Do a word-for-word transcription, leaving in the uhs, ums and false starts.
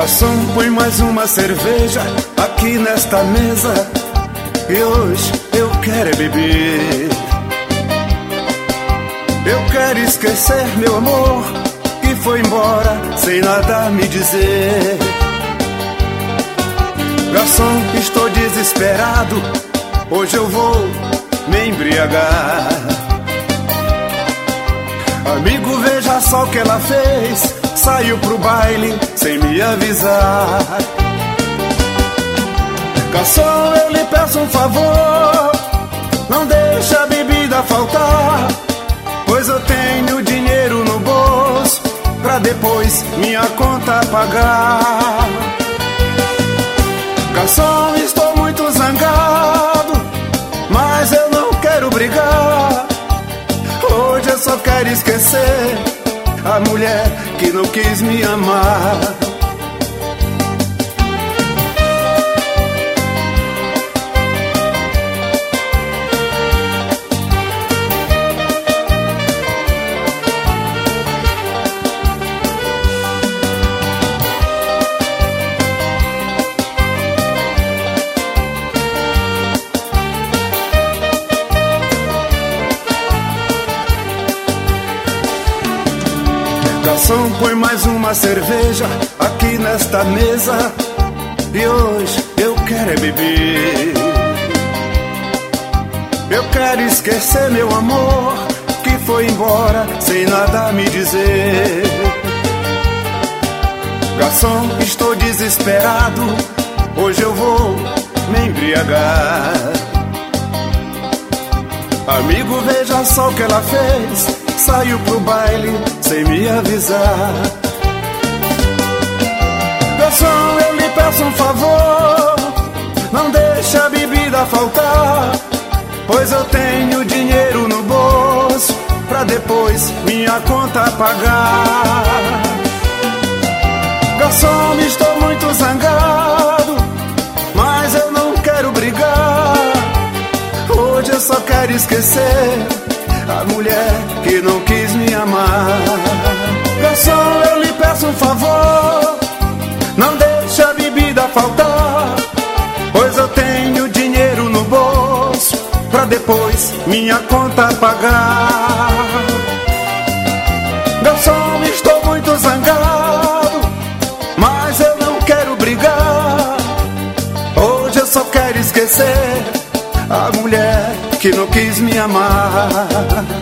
Garçom, põe mais uma cerveja aqui nesta mesa, e hoje eu quero é beber. Eu quero esquecer meu amor que foi embora sem nada me dizer. Garçom, estou desesperado, hoje eu vou me embriagar. Amigo, veja só o que ela fez, saiu pro baile sem me avisar. Garçom, eu lhe peço um favor, não deixe a bebida faltar, pois eu tenho dinheiro no bolso pra depois minha conta pagar. Garçom, estou muito zangado, mas eu não quero brigar. Hoje eu só quero esquecer a mulher que não quis me amar. Garçom, põe mais uma cerveja aqui nesta mesa, e hoje eu quero é beber. Eu quero esquecer meu amor que foi embora sem nada me dizer. Garçom, estou desesperado, hoje eu vou me embriagar. Amigo, veja só o que ela fez, saiu pro baile sem me avisar. Garçom, eu lhe peço um favor, não deixe a bebida faltar, pois eu tenho dinheiro no bolso pra depois minha conta pagar. Garçom, estou muito zangado, mas eu não quero brigar. Hoje eu só quero esquecer a mulher que não quis me amar. Garçom, eu lhe peço um favor, não deixe a bebida faltar, pois eu tenho dinheiro no bolso pra depois minha conta pagar. Garçom, estou muito zangado, mas eu não quero brigar. Hoje eu só quero esquecer a mulher que não quis me amar.